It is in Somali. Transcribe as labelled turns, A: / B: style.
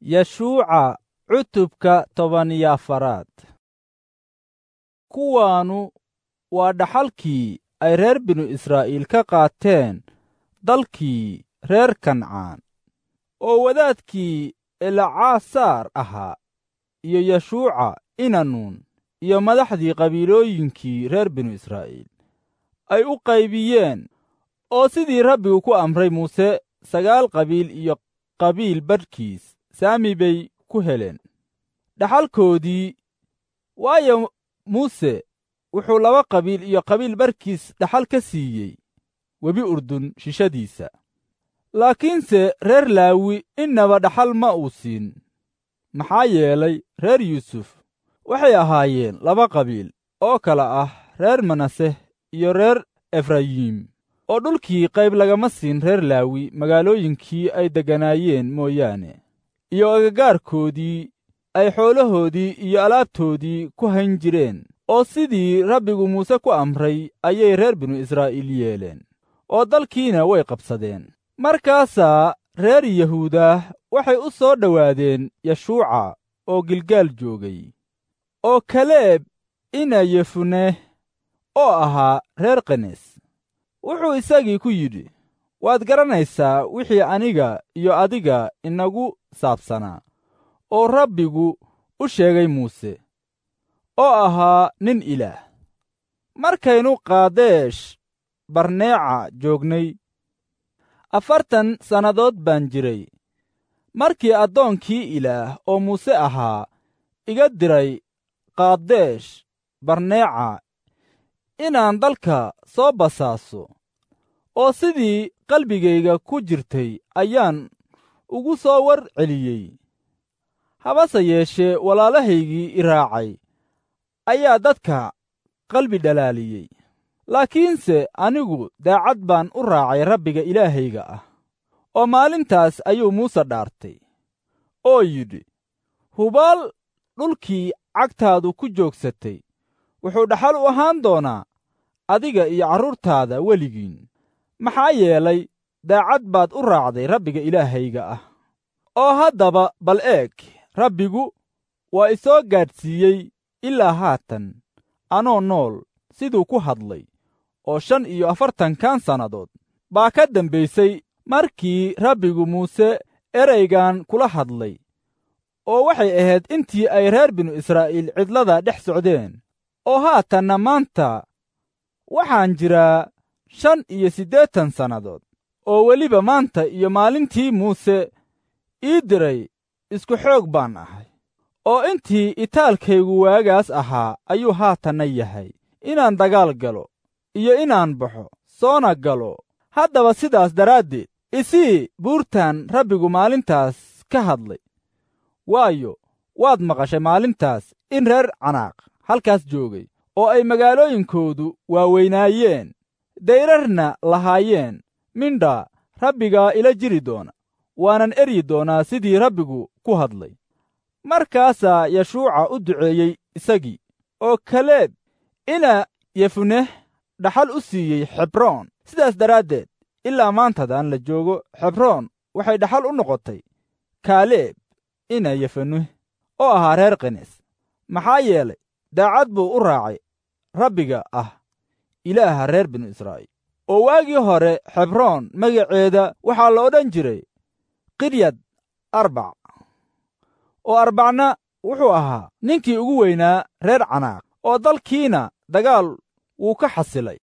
A: Yeshuuca cutubka 14. Kuwaanu waa dhaxalkii ay reer binu Israa'iil ka qaateen dalkii reer Kancaan, oo wadaadkii Elcaasaar ahaa, iyo Yeshuuca ina Nuun, iyo madaxdii qabiilooyinkii reer binu Israa'iil ay u qaybiyeen, oo sidii Rabbigu ku amray Muuse 9 qabiil iyo qabiil badhkiis saami bay ku heleen dhaxalkoodii. waayo Muuse wuxuu 2 qabiil iyo qabiil badhkiis dhaxal ka siiyey webi Urdun shishadiisa. laakiinse reer Laawi innaba dhaxal ma uu siin, maxaa yeelay reer Yuusuf waxay ahaayeen 2 qabiil oo kala ah reer Manase iyo reer Efrayiim, oo dhulkii qayb lagama siin reer Laawi magaalooyinkii ay degganaayeen mooyaane, iyo agagaarkoodii ay xoolahoodii iyo alaabtoodii ku hayn jireen. oo sidii Rabbigu Muuse ku amray ayay reer binu Israa'iil yeeleen, oo dalkiina way qabsadeen. Markaasaa reer Yahuudah waxay u soo dhowaadeen Yeshuuca oo Gilgaal joogay, oo Kaleeb ina Yefuneh oo ahaa reer Qenes wuxuu isagii ku yidhi, waad garanaysaa wixii aniga iyo adiga inagu saabsanaa oo Rabbigu u sheegay Muuse, oo ahaa nin Ilaah. markaynu Qaadesh Barneeca joognay 40 sannadood baan jiray, markii addoonkii Ilaah oo Muuse ahaa iga diray Qaadesh Barneeca inaan dalka soo basaaso, oo sidii qalbigayga ku jirtay ayaan ugu soo war celiyey. habase yeeshee walaalahaygii i raacay ayaa dadka qalbi dhalaaliyey. laakiinse anigu daacad baan u raacay Rabbiga Ilaahayga ah. oo maalintaas ayuu Muuse dhaartay oo yidhi, hubaal dhulkii cagtaadu ku joogsatay wuxuu dhaxal u ahaan doonaa adiga iyo carruurtaada weligiin, maxaa yeelay daacad baad u raacday Rabbiga Ilaahayga ah. oo haddaba bal eeg, Rabbigu waa i soo gaadhsiiyey ilaa haatan anoo nool siduu ku hadlay, oo 45 sannadood baa ka dambaysay markii Rabbigu Muuse ereygan kula hadlay, oo waxay ahayd intii ay reer binu Israa'iil cidlada dhex socdeen. oo haatanna maanta waxaan jiraa 85 sannadood, oo weliba maanta iyo maalintii Muuse ii diray isku xoog baan ahay. oo intii itaalkaygu waagaas ahaa ayuu haatanna yahay, inaan dagaal galo iyo inaan baxo soona galo. haddaba sidaas daraaddeed isii buurtan Rabbigu maalintaas ka hadlay, waayo waad maqashay maalintaas in reer Canaaq halkaas joogay, oo ay magaalooyinkoodu waaweynaayeen, dayrarna lahaayeen. mindhaa Rabbigaa ila jiri doona, waanan eryi doonaa sidii Rabbigu ku hadlay. markaasaa Yeshuuca u duceeyey isagii, oo Kaleeb ina Yefuneh dhaxal u siiyey Xebroon. sidaas daraaddeed ilaa maantadan la joogo Xebroon waxay dhaxal u noqotay Kaleeb ina Yefuneh oo ahaa reer Qenes, maxaa yeelay daacad buu u raacay Rabbiga ah Ilaaha reer binu Israa'iil. oo waagii hore Xebroon magaceeda waxaa la odhan jiray Qiryad Arbac, oo Arbacna wuxuu ahaa ninkii ugu weynaa reer Canaaq, oo dalkiina dagaal wuu ka xasilay.